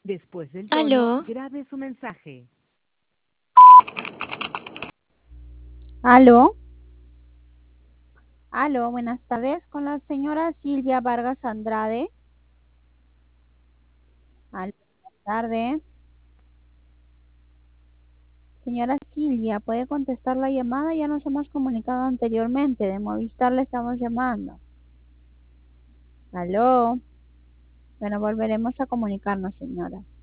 Después del tono, Aló, grabe su mensaje. Aló, aló, buenas tardes con la señora Silvia Vargas Andrade. Aló, buenas tardes. Señora Silvia, ¿puede contestar la llamada? Ya nos hemos comunicado anteriormente, de Movistar le estamos llamando. Aló, bueno, volveremos a comunicarnos, señora.